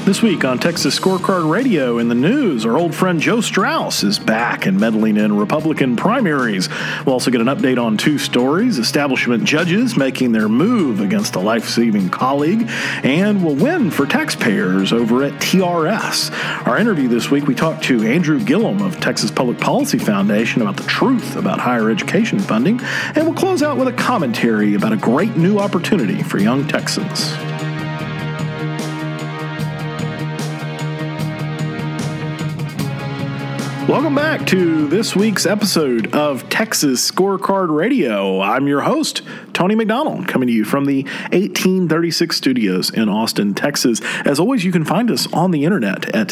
This week on Texas Scorecard Radio in the news, our old friend Joe Straus is back and meddling in Republican primaries. We'll also get an update on two stories, establishment judges making their move against a life-saving colleague, and we'll win for taxpayers over at TRS. Our interview this week, we talked to Andrew Gillum of Texas Public Policy Foundation about the truth about higher education funding, and we'll close out with a commentary about a great new opportunity for young Texans. Welcome back to this week's episode of Texas Scorecard Radio. I'm your host, Tony McDonald, coming to you from the 1836 studios in Austin, Texas. As always, you can find us on the internet at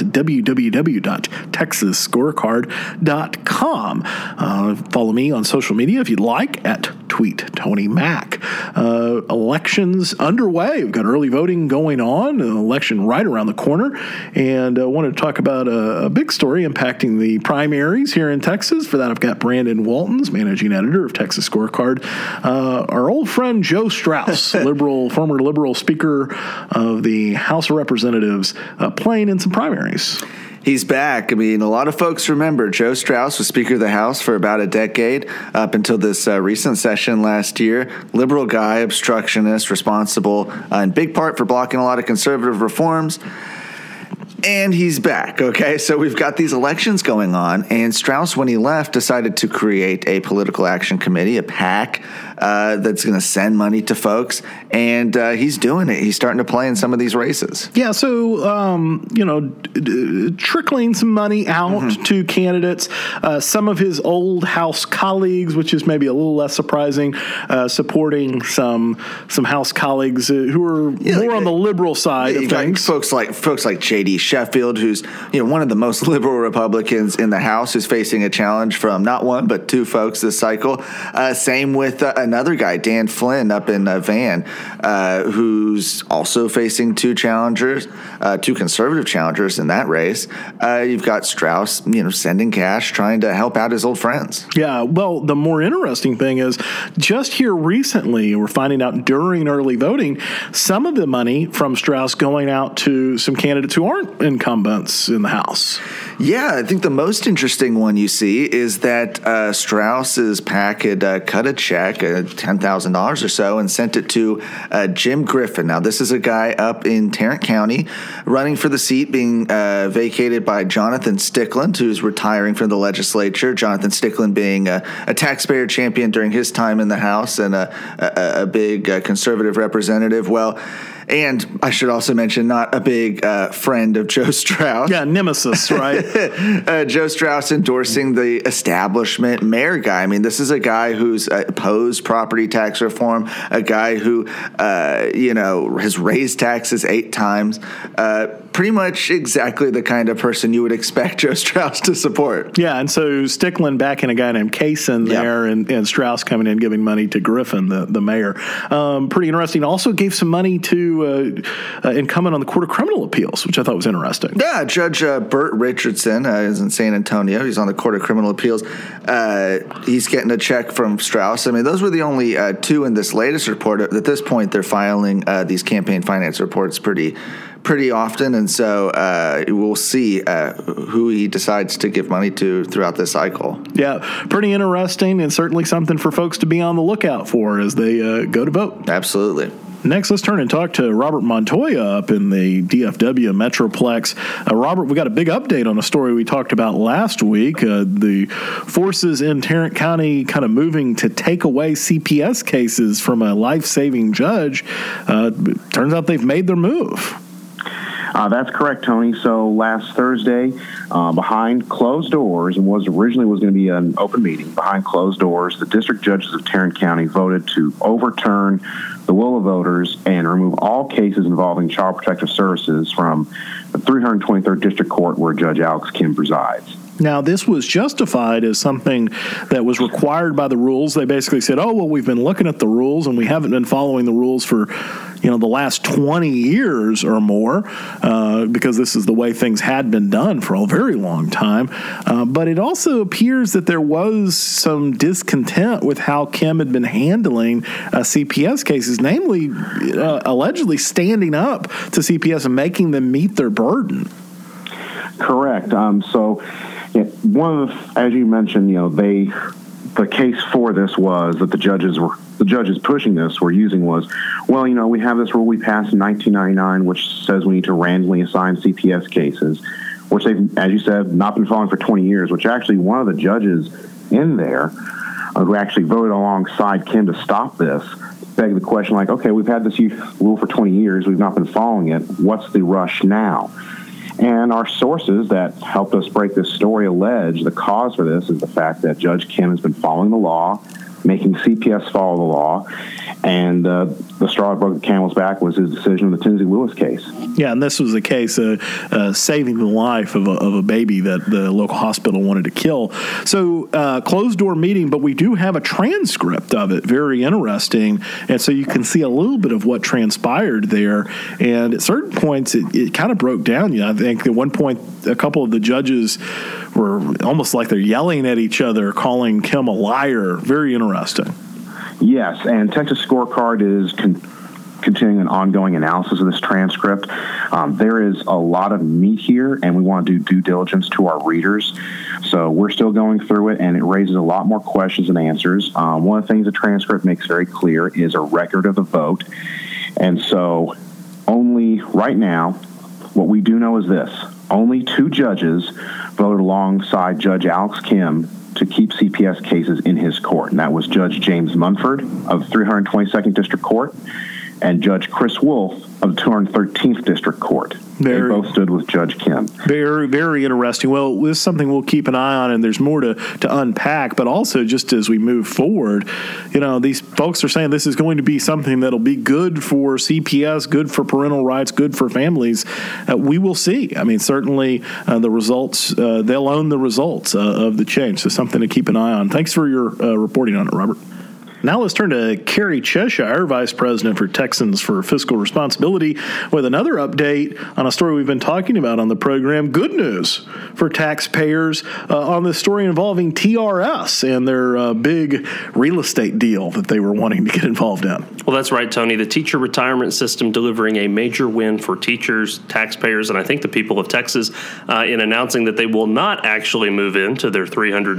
www.texasscorecard.com. Follow me on social media if you'd like at @TweetTonyMac. Elections underway. We've got early voting going on, an election right around the corner, and I wanted to talk about a big story impacting the primaries here in Texas. For that, I've got Brandon Waltons, managing editor of Texas Scorecard. Our old friend Joe Straus, former liberal speaker of the House of Representatives, playing in some primaries. He's back. I mean, a lot of folks remember Joe Straus was Speaker of the House for about a decade, up until this recent session last year. Liberal guy, obstructionist, responsible in big part for blocking a lot of conservative reforms. And he's back, okay? So we've got these elections going on, and Straus, when he left, decided to create a political action committee, a PAC, that's going to send money to folks, and he's doing it. He's starting to play in some of these races. Yeah, so, trickling some money out to candidates, some of his old House colleagues, which is maybe a little less surprising, supporting some House colleagues who are more on the liberal side of things. Folks like J.D. Sheffield, who's one of the most liberal Republicans in the House, who's facing a challenge from not one but two folks this cycle. Same with another guy, Dan Flynn, up in Van, who's also facing two conservative challengers in that race. You've got Straus, sending cash, trying to help out his old friends. Yeah, well, the more interesting thing is just here recently, we're finding out during early voting, some of the money from Straus going out to some candidates who aren't incumbents in the House. Yeah, I think the most interesting one you see is that Straus's PAC had cut a check, $10,000 or so, and sent it to Jim Griffin. Now, this is a guy up in Tarrant County running for the seat being vacated by Jonathan Stickland, who's retiring from the legislature. Jonathan Stickland being a taxpayer champion during his time in the House and a big conservative representative. Well, and I should also mention, not a big friend of Joe Straus. Yeah, nemesis, right? Joe Straus endorsing the establishment mayor guy. I mean, this is a guy who's opposed property tax reform, a guy who, has raised taxes 8 times. Pretty much exactly the kind of person you would expect Joe Straus to support. Yeah, and so Stickland backing a guy named Kaysen there, and Straus coming in giving money to Griffin, the mayor. Pretty interesting. Also gave some money to incumbent on the Court of Criminal Appeals, which I thought was interesting. Yeah, Judge Burt Richardson is in San Antonio. He's on the Court of Criminal Appeals. He's getting a check from Straus. I mean, those were the only two in this latest report. At this point, they're filing these campaign finance reports pretty often, and so we'll see who he decides to give money to throughout this cycle. Yeah, pretty interesting, and certainly something for folks to be on the lookout for as they go to vote. Absolutely. Next, let's turn and talk to Robert Montoya up in the DFW Metroplex. Robert, we got a big update on a story we talked about last week. The forces in Tarrant County kind of moving to take away CPS cases from a life-saving judge. Turns out they've made their move. That's correct, Tony. So last Thursday, behind closed doors, and originally was going to be an open meeting, behind closed doors, the district judges of Tarrant County voted to overturn the will of voters and remove all cases involving Child Protective Services from the 323rd District Court where Judge Alex Kim presides. Now, this was justified as something that was required by the rules. They basically said, oh, well, we've been looking at the rules and we haven't been following the rules for, the last 20 years or more, because this is the way things had been done for a very long time. But it also appears that there was some discontent with how Kim had been handling CPS cases, namely allegedly standing up to CPS and making them meet their burden. Correct. One of the, as you mentioned, the case for this was that the judges pushing this were using was, well, we have this rule we passed in 1999, which says we need to randomly assign CPS cases, which they've, as you said, not been following for 20 years, which actually one of the judges in there who actually voted alongside Kim to stop this begged the question like, okay, we've had this rule for 20 years, we've not been following it, what's the rush now? And our sources that helped us break this story allege the cause for this is the fact that Judge Kim has been following the law, making CPS follow the law, and the straw that broke the camel's back was his decision in the Tennessee Lewis case. Yeah, and this was a case of saving the life of a baby that the local hospital wanted to kill. So closed-door meeting, but we do have a transcript of it, very interesting, and so you can see a little bit of what transpired there. And at certain points, it kind of broke down. I think at one point, a couple of the judges were almost like they're yelling at each other, calling Kim a liar. Very interesting. Yes, and Texas Scorecard is continuing an ongoing analysis of this transcript. There is a lot of meat here, and we want to do due diligence to our readers. So we're still going through it, and it raises a lot more questions than answers. One of the things the transcript makes very clear is a record of the vote. And so only right now, what we do know is this. Only 2 judges voted alongside Judge Alex Kim to keep CPS cases in his court, and that was Judge James Munford of 322nd District Court and Judge Chris Wolf of the 213th District Court. They both stood with Judge Kim. Very, very interesting. Well, this is something we'll keep an eye on, and there's more to unpack, but also just as we move forward, these folks are saying this is going to be something that'll be good for CPS, good for parental rights, good for families. We will see. I mean, certainly the results, they'll own the results of the change, so something to keep an eye on. Thanks for your reporting on it, Robert. Now let's turn to Carrie Cheshire, Vice President for Texans for Fiscal Responsibility, with another update on a story we've been talking about on the program. Good news for taxpayers on this story involving TRS and their big real estate deal that they were wanting to get involved in. Well, that's right, Tony. The teacher retirement system delivering a major win for teachers, taxpayers, and I think the people of Texas in announcing that they will not actually move into their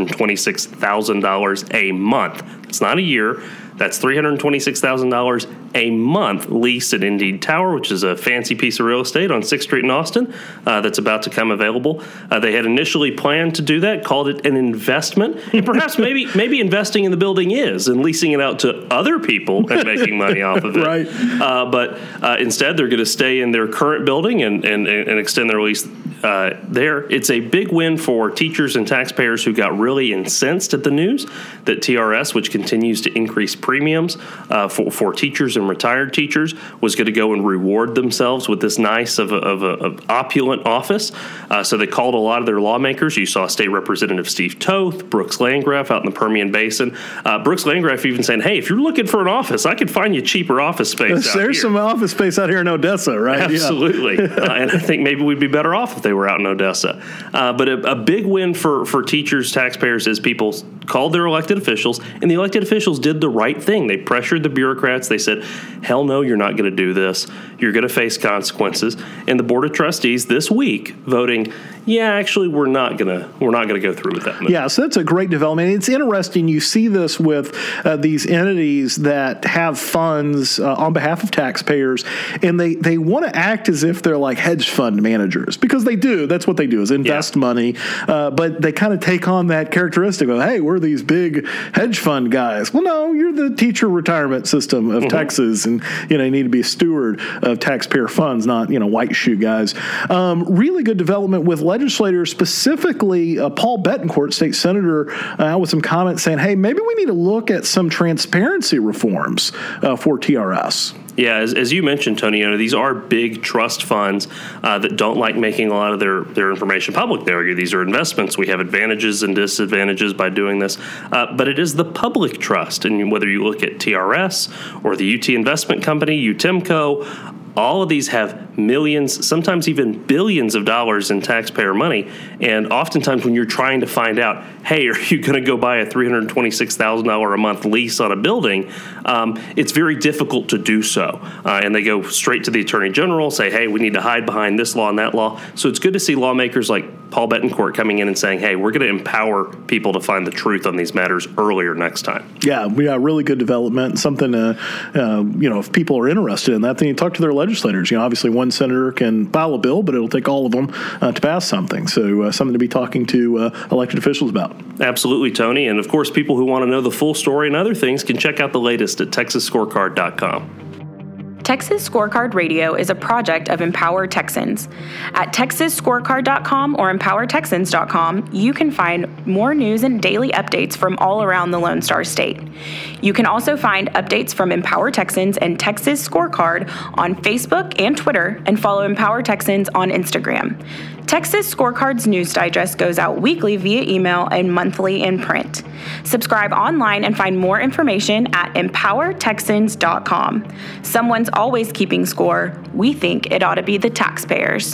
$326,000 a month. It's not a year. That's $326,000 a month lease at Indeed Tower, which is a fancy piece of real estate on 6th Street in Austin that's about to come available. They had initially planned to do that, called it an investment, and perhaps maybe investing in the building is and leasing it out to other people and making money off of it. Right. But instead, they're going to stay in their current building and extend their lease there. It's a big win for teachers and taxpayers who got really incensed at the news that TRS, which continues to increase premiums for teachers and retired teachers, was going to go and reward themselves with this nice of a opulent office. So they called a lot of their lawmakers. You saw State Representative Steve Toth, Brooks Landgraf out in the Permian Basin. Brooks Landgraf even saying, hey, if you're looking for an office, I could find you cheaper office space There's some office space out here in Odessa, right? Absolutely. Yeah. And I think maybe we'd be better off if they were out in Odessa. But a big win for teachers, taxpayers, is people called their elected officials, and the elected officials did the right thing. They pressured the bureaucrats. They said, hell no, you're not going to do this. You're going to face consequences. And the Board of Trustees this week voting, yeah, actually, we're not going to go through with that move. Yeah, so that's a great development. It's interesting. You see this with these entities that have funds on behalf of taxpayers, and they want to act as if they're like hedge fund managers, because they do. That's what they do, is invest money. But they kind of take on that characteristic of, hey, we're these big hedge fund guys. Well, no, you're the teacher retirement system of Texas, and you need to be a steward of taxpayer funds, not white shoe guys. Really good development with legislators, specifically Paul Bettencourt, state senator, with some comments saying, hey, maybe we need to look at some transparency reforms for TRS. Yeah, as you mentioned, Tony, these are big trust funds that don't like making a lot of their information public. These are investments. We have advantages and disadvantages by doing this. But it is the public trust. And whether you look at TRS or the UT Investment Company, UTIMCO, all of these have millions, sometimes even billions of dollars in taxpayer money. And oftentimes when you're trying to find out, hey, are you going to go buy a $326,000 a month lease on a building, it's very difficult to do so. And they go straight to the Attorney General, say, hey, we need to hide behind this law and that law. So it's good to see lawmakers like Paul Bettencourt coming in and saying, hey, we're going to empower people to find the truth on these matters earlier next time. Yeah, we got really good development. Something, if people are interested in that, then you talk to their legislators. Obviously one senator can file a bill, but it'll take all of them to pass something. So something to be talking to elected officials about. Absolutely, Tony. And of course, people who want to know the full story and other things can check out the latest at TexasScorecard.com. Texas Scorecard Radio is a project of Empower Texans. At TexasScorecard.com or EmpowerTexans.com, you can find more news and daily updates from all around the Lone Star State. You can also find updates from Empower Texans and Texas Scorecard on Facebook and Twitter, and follow Empower Texans on Instagram. Texas Scorecard's news digest goes out weekly via email and monthly in print. Subscribe online and find more information at EmpowerTexans.com. Someone's always keeping score. We think it ought to be the taxpayers.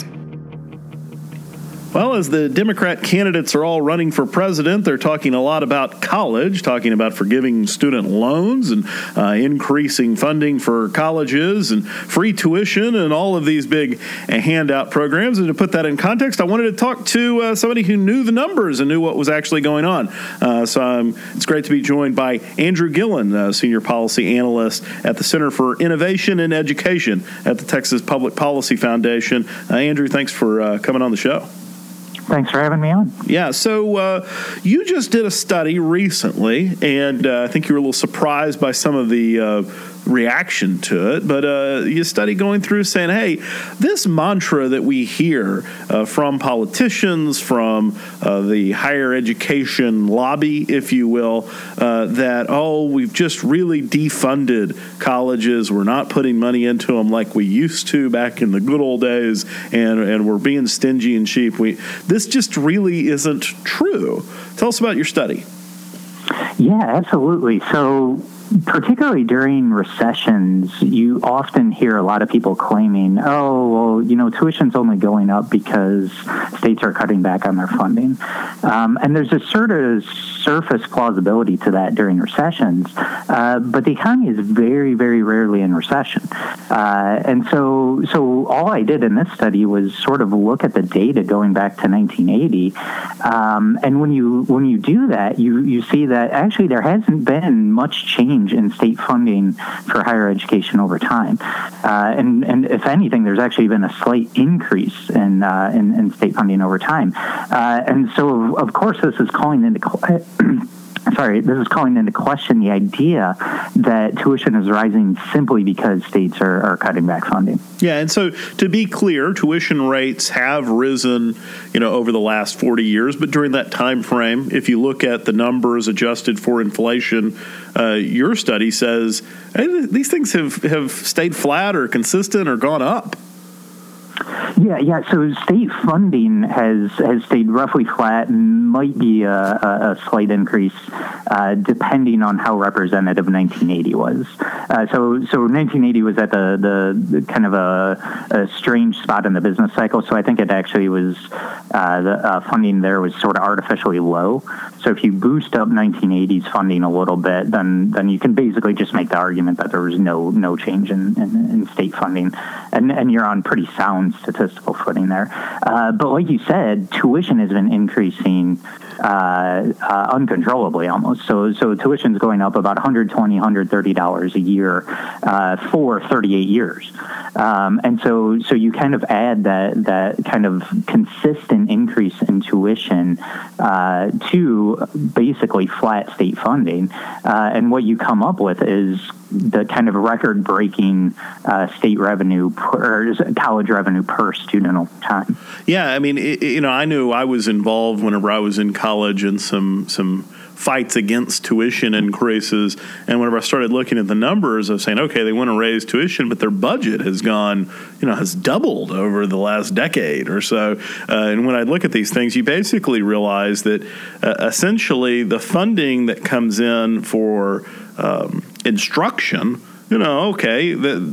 Well, as the Democrat candidates are all running for president, they're talking a lot about college, talking about forgiving student loans and increasing funding for colleges and free tuition and all of these big handout programs. And to put that in context, I wanted to talk to somebody who knew the numbers and knew what was actually going on. So it's great to be joined by Andrew Gillen, Senior Policy Analyst at the Center for Innovation and Education at the Texas Public Policy Foundation. Andrew, thanks for coming on the show. Thanks for having me on. Yeah, so you just did a study recently, and I think you were a little surprised by some of the reaction to it, but you study going through saying, hey, this mantra that we hear from politicians, from the higher education lobby, if you will, that, we've just really defunded colleges, we're not putting money into them like we used to back in the good old days, and we're being stingy and cheap. This just really isn't true. Tell us about your study. Yeah, absolutely. So particularly during recessions, you often hear a lot of people claiming, tuition's only going up because states are cutting back on their funding. And there's a sort of surface plausibility to that during recessions, but the economy is very, very rarely in recession. And so all I did in this study was sort of look at the data going back to 1980. And when you do that, you see that actually there hasn't been much change in state funding for higher education over time, and if anything, there's actually been a slight increase in state funding over time, and so of course this is calling into question the idea that tuition is rising simply because states are cutting back funding. Yeah, and so to be clear, tuition rates have risen, over the last 40 years, but during that time frame, if you look at the numbers adjusted for inflation, your study says these things have stayed flat or consistent or gone up. Yeah. So state funding has stayed roughly flat, might be a slight increase, depending on how representative 1980 was. So 1980 was at the kind of a strange spot in the business cycle. So I think it actually was the funding there was sort of artificially low. So if you boost up 1980's funding a little bit, then you can basically just make the argument that there was no change in state funding, and you're on pretty sound statistical footing there. But like you said, tuition has been increasing uncontrollably almost. So tuition's going up about $120, $130 a year for 38 years. And so you kind of add that kind of consistent increase in tuition to basically flat state funding. And what you come up with is the kind of record-breaking state revenue or college revenue per student over time. Yeah, I mean, I knew I was involved whenever I was in college in some fights against tuition increases. And whenever I started looking at the numbers of saying, okay, they want to raise tuition, but their budget has gone, has doubled over the last decade or so. And when I look at these things, you basically realize that essentially the funding that comes in for instruction, okay,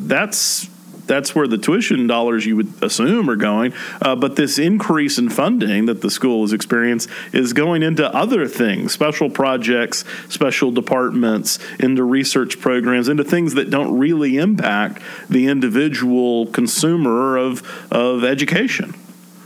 that's where the tuition dollars you would assume are going. But this increase in funding that the school has experienced is going into other things, special projects, special departments, into research programs, into things that don't really impact the individual consumer of education.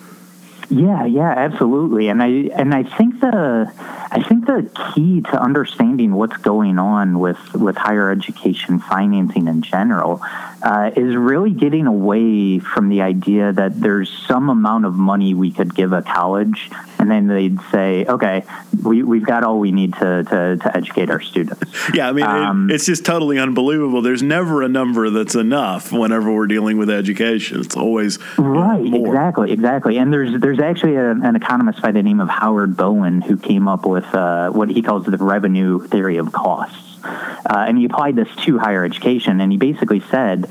Yeah, absolutely. And I think the key to understanding what's going on with higher education financing in general is really getting away from the idea that there's some amount of money we could give a college, and then they'd say, okay, we've got all we need to educate our students. Yeah, I mean, it's just totally unbelievable. There's never a number that's enough whenever we're dealing with education. It's always right, more. Exactly. And there's actually an economist by the name of Howard Bowen who came up with what he calls the revenue theory of costs. And he applied this to higher education, and he basically said,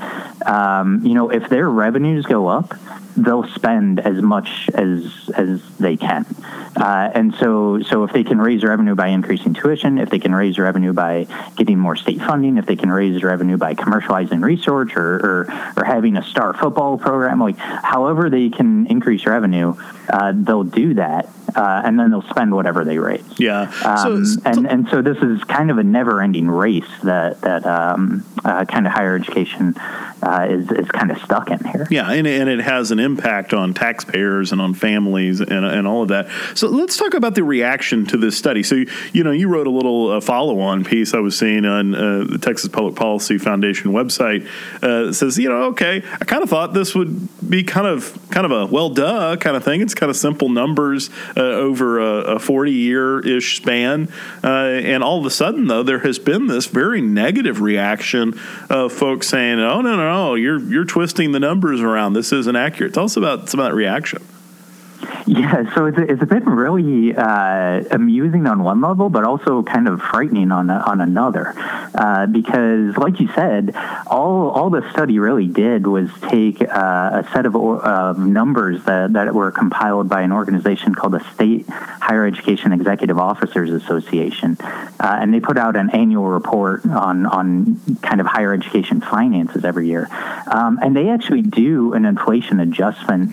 if their revenues go up, they'll spend as much as they can. And so if they can raise revenue by increasing tuition, if they can raise revenue by getting more state funding, if they can raise revenue by commercializing research or having a star football program, like however they can increase revenue, they'll do that. And then they'll spend whatever they raise. Yeah. So this is kind of a never-ending race that kind of higher education is kind of stuck in here. Yeah, and it has an impact on taxpayers and on families and all of that. So let's talk about the reaction to this study. So, you wrote a little follow-on piece I was seeing on the Texas Public Policy Foundation website. It says, okay, I kind of thought this would be kind of a well, duh kind of thing. It's kind of simple numbers over a 40-year-ish span. And all of a sudden, though, there has been this very negative reaction of folks saying, oh, no, you're twisting the numbers around. This isn't accurate. Tell us about some of that reaction. Yeah, so it's been really amusing on one level, but also kind of frightening on another, because, like you said, all the study really did was take a set of numbers that were compiled by an organization called the State Higher Education Executive Officers Association, and they put out an annual report on kind of higher education finances every year, and they actually do an inflation adjustment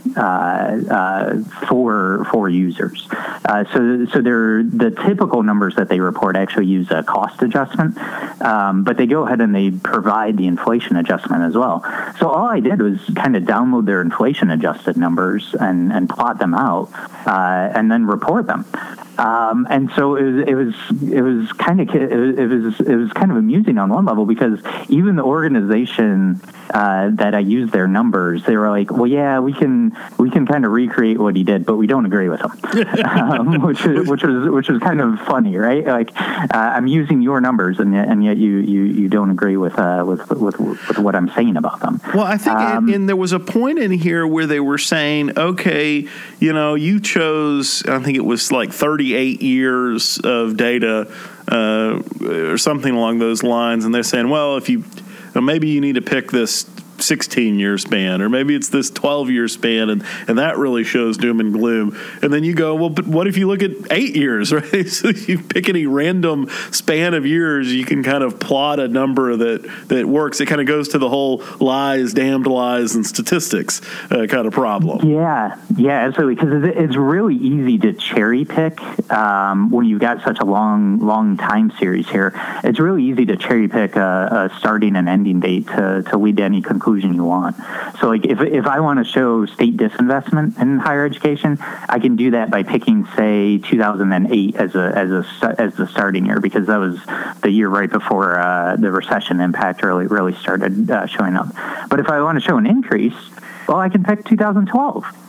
for users. So they're the typical numbers that they report actually use a cost adjustment, but they go ahead and they provide the inflation adjustment as well. So all I did was kind of download their inflation adjusted numbers and plot them out, and then report them. And so it was kind of amusing on one level, because even the organization that I used their numbers, they were like, well, yeah, we can kind of recreate what he did, but we don't agree with him, which was kind of funny, right? Like, I'm using your numbers, and yet you don't agree with what I'm saying about them. Well, I think and there was a point in here where they were saying, okay, you chose, I think it was like 38 years of data or something along those lines, and they're saying, well, if maybe you need to pick this 16-year span, or maybe it's this 12-year span, and that really shows doom and gloom. And then you go, well, but what if you look at 8 years, right? So you pick any random span of years, you can kind of plot a number that works. It kind of goes to the whole lies, damned lies, and statistics kind of problem. Yeah, absolutely, because it's really easy to cherry pick when you've got such a long time series here. It's really easy to cherry pick a starting and ending date to lead to any conclusion you want. So, like, if I want to show state disinvestment in higher education, I can do that by picking, say, 2008 as the starting year, because that was the year right before the recession impact really started showing up. But if I want to show an increase, well, I can pick 2012.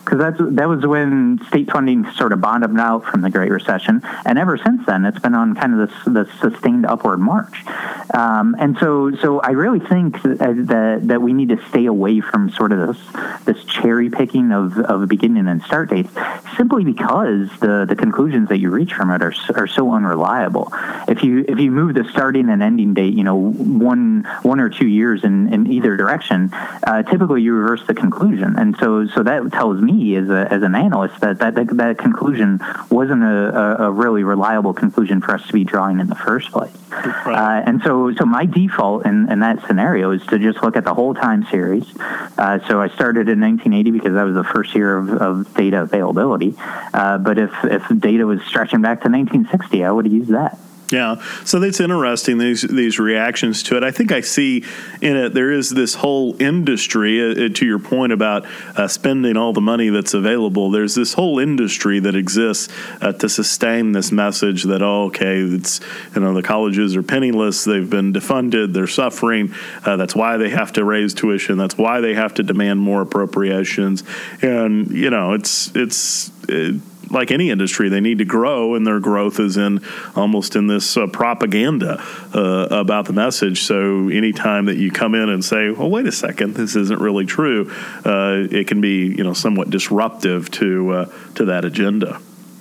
because that was when state funding sort of bottomed out from the Great Recession, and ever since then, it's been on kind of this sustained upward march. And so I really think that we need to stay away from sort of this cherry picking of beginning and start dates, simply because the conclusions that you reach from it are so unreliable. If you move the starting and ending date, one or 2 years in either direction, typically you reverse the conclusion, and so that tells me as an analyst that conclusion wasn't a really reliable conclusion for us to be drawing in the first place. Right. And so my default in that scenario is to just look at the whole time series. So I started in 1980 because that was the first year of data availability. But if data was stretching back to 1960, I would have used that. Yeah, so that's interesting, these reactions to it. I think I see in it there is this whole industry, to your point about spending all the money that's available, there's this whole industry that exists to sustain this message that, it's, the colleges are penniless, they've been defunded, they're suffering, that's why they have to raise tuition, that's why they have to demand more appropriations, and, it's like any industry, they need to grow, and their growth is almost in this propaganda about the message. So anytime that you come in and say, well, wait a second, this isn't really true, it can be, somewhat disruptive to that agenda.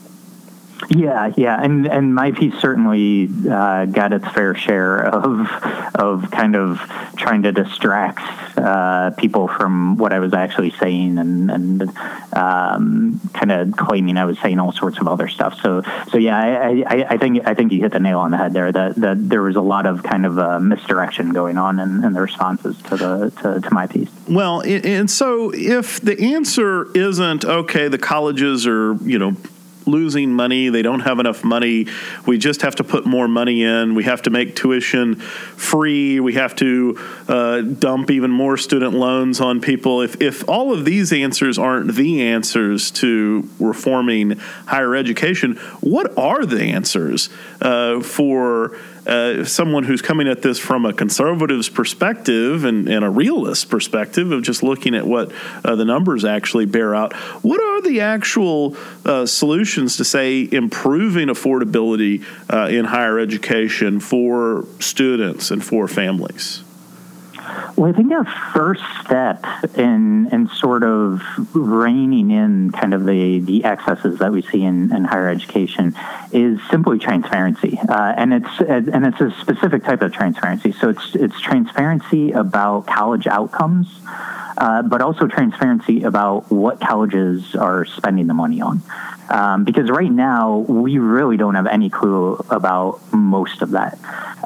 Yeah, and my piece certainly got its fair share of kind of trying to distract people from what I was actually saying, and kind of claiming I was saying all sorts of other stuff. So yeah, I think you hit the nail on the head there. That there was a lot of kind of misdirection going on in the responses to my piece. Well, and so if the answer isn't the colleges are losing money, they don't have enough money, we just have to put more money in, we have to make tuition free, we have to dump even more student loans on people. If all of these answers aren't the answers to reforming higher education, what are the answers for someone who's coming at this from a conservative's perspective and a realist perspective of just looking at what the numbers actually bear out? What are the actual solutions to, say, improving affordability in higher education for students and for families? Well, I think a first step in sort of reining in kind of the excesses that we see in higher education is simply transparency, and it's a specific type of transparency. So it's transparency about college outcomes, but also transparency about what colleges are spending the money on. Because right now, we really don't have any clue about most of that.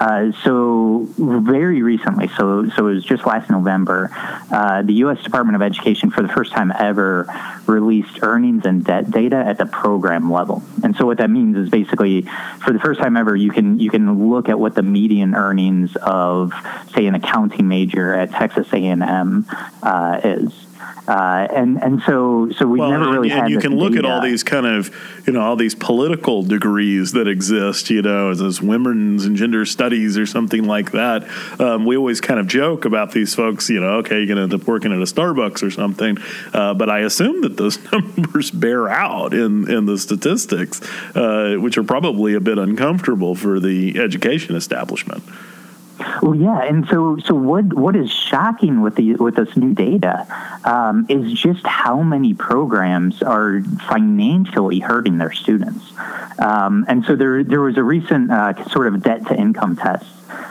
So very recently, so it was just last November, the U.S. Department of Education, for the first time ever, released earnings and debt data at the program level. And so what that means is basically, for the first time ever, you can look at what the median earnings of, say, an accounting major at Texas A&M is. And so we never really had. And you can look at all these kind of, all these political degrees that exist, as women's and gender studies or something like that. We always kind of joke about these folks, you're going to end up working at a Starbucks or something. But I assume that those numbers bear out in the statistics, which are probably a bit uncomfortable for the education establishment. Well, yeah, and so what is shocking with this new data is just how many programs are financially hurting their students. And so there was a recent sort of debt to income test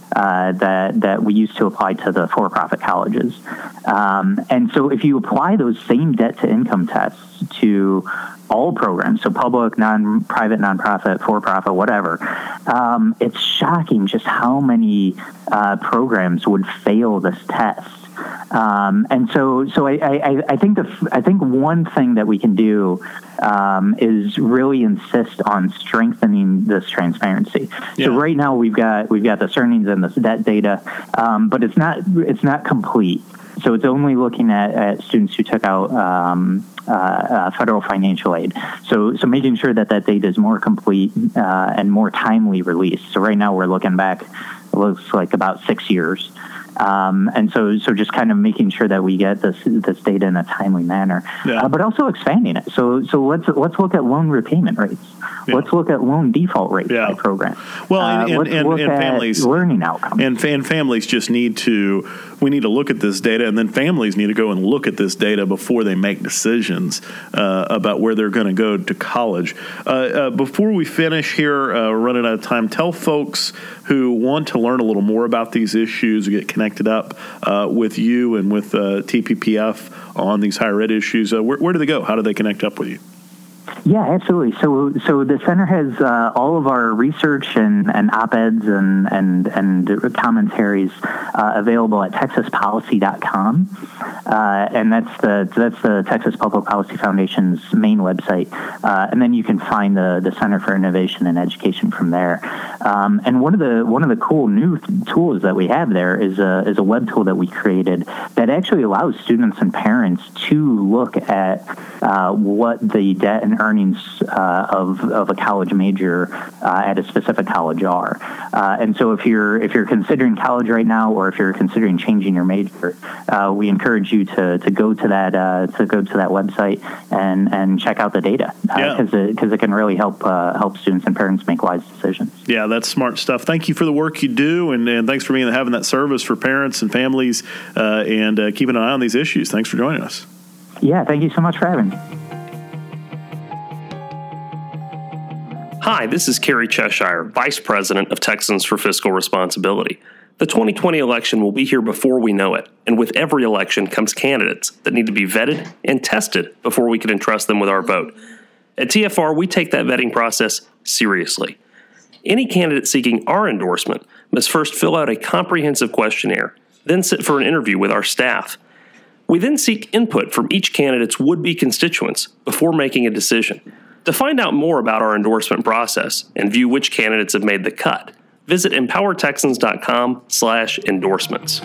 that we used to apply to the for-profit colleges. And so if you apply those same debt to income tests to all programs, so public, private, nonprofit, for-profit, whatever, it's shocking just how many programs would fail this test. And so I think one thing that we can do is really insist on strengthening this transparency. Yeah. So right now we've got this earnings and this debt data, but it's not complete. So it's only looking at students who took out federal financial aid. So making sure that data is more complete and more timely released. So right now we're looking back, it looks like about 6 years. And so just kind of making sure that we get this data in a timely manner, but also expanding it. So let's look at loan repayment rates. Yeah. Let's look at loan default rates by program. Well, and families, learning outcomes, and families just need to. We need to look at this data, and then families need to go and look at this data before they make decisions about where they're going to go to college. Before we finish here, we're running out of time. Tell folks who want to learn a little more about these issues, get connected up with you and with TPPF on these higher ed issues. Where do they go? How do they connect up with you? Yeah, absolutely. So the center has all of our research and op-eds and commentaries available at texaspolicy.com, and that's the Texas Public Policy Foundation's main website. And then you can find the Center for Innovation and Education from there. And one of the cool new tools that we have there is a web tool that we created that actually allows students and parents to look at what the debt and earnings of a college major at a specific college are. And so if you're considering college right now, or if you're considering changing your major, we encourage you to go to that website and check out the data, because it can really help students and parents make wise decisions. Yeah, that's smart stuff. Thank you for the work you do, and thanks for having that service for parents and families, and keeping an eye on these issues. Thanks for joining us. Yeah, thank you so much for having me. Hi, this is Kerry Cheshire, Vice President of Texans for Fiscal Responsibility. The 2020 election will be here before we know it, and with every election comes candidates that need to be vetted and tested before we can entrust them with our vote. At TFR, we take that vetting process seriously. Any candidate seeking our endorsement must first fill out a comprehensive questionnaire, then sit for an interview with our staff. We then seek input from each candidate's would-be constituents before making a decision. To find out more about our endorsement process and view which candidates have made the cut, visit empowertexans.com/endorsements.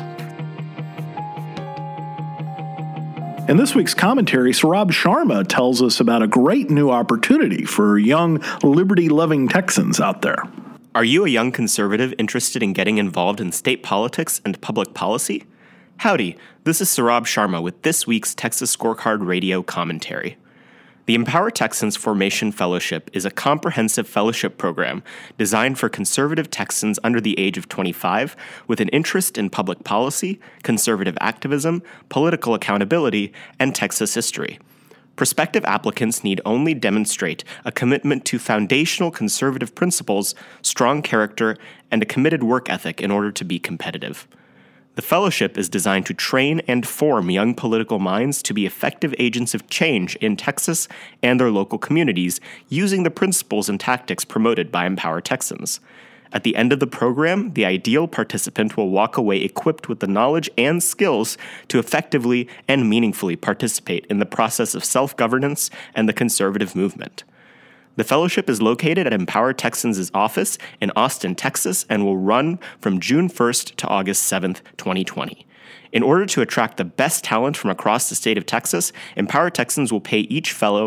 In this week's commentary, Saurabh Sharma tells us about a great new opportunity for young, liberty-loving Texans out there. Are you a young conservative interested in getting involved in state politics and public policy? Howdy, this is Saurabh Sharma with this week's Texas Scorecard Radio commentary. The Empower Texans Formation Fellowship is a comprehensive fellowship program designed for conservative Texans under the age of 25 with an interest in public policy, conservative activism, political accountability, and Texas history. Prospective applicants need only demonstrate a commitment to foundational conservative principles, strong character, and a committed work ethic in order to be competitive. The fellowship is designed to train and form young political minds to be effective agents of change in Texas and their local communities using the principles and tactics promoted by Empower Texans. At the end of the program, the ideal participant will walk away equipped with the knowledge and skills to effectively and meaningfully participate in the process of self-governance and the conservative movement. The fellowship is located at Empower Texans' office in Austin, Texas, and will run from June 1st to August 7th, 2020. In order to attract the best talent from across the state of Texas, Empower Texans will pay each fellow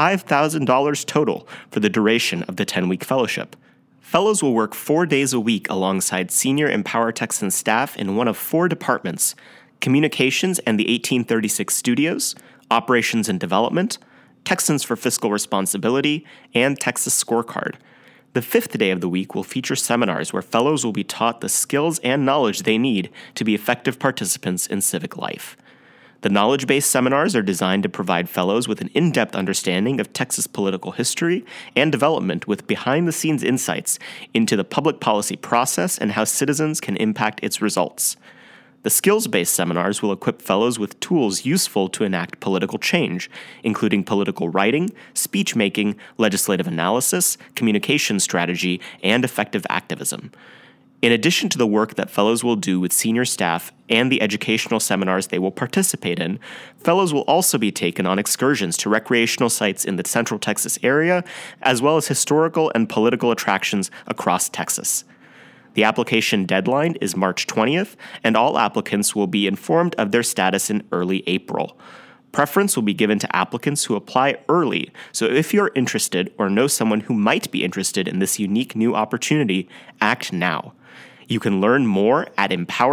$5,000 total for the duration of the 10-week fellowship. Fellows will work 4 days a week alongside senior Empower Texans staff in one of 4 departments: Communications and the 1836 Studios, Operations and Development, Texans for Fiscal Responsibility, and Texas Scorecard. The 5th day of the week will feature seminars where fellows will be taught the skills and knowledge they need to be effective participants in civic life. The knowledge-based seminars are designed to provide fellows with an in-depth understanding of Texas political history and development with behind-the-scenes insights into the public policy process and how citizens can impact its results. The skills-based seminars will equip fellows with tools useful to enact political change, including political writing, speech-making, legislative analysis, communication strategy, and effective activism. In addition to the work that fellows will do with senior staff and the educational seminars they will participate in, fellows will also be taken on excursions to recreational sites in the Central Texas area, as well as historical and political attractions across Texas. The application deadline is March 20th, and all applicants will be informed of their status in early April. Preference will be given to applicants who apply early, so if you're interested or know someone who might be interested in this unique new opportunity, act now. You can learn more at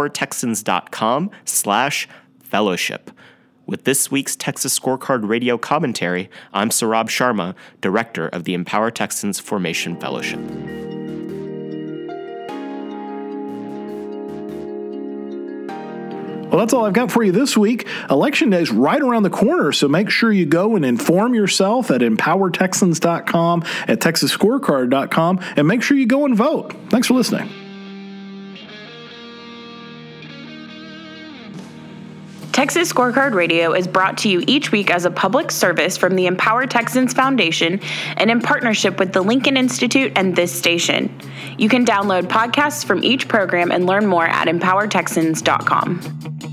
empowertexans.com/fellowship. With this week's Texas Scorecard Radio commentary, I'm Saurabh Sharma, Director of the Empower Texans Formation Fellowship. Well, that's all I've got for you this week. Election Day is right around the corner, so make sure you go and inform yourself at empowertexans.com, at texasscorecard.com, and make sure you go and vote. Thanks for listening. Texas Scorecard Radio is brought to you each week as a public service from the Empower Texans Foundation and in partnership with the Lincoln Institute and this station. You can download podcasts from each program and learn more at empowertexans.com.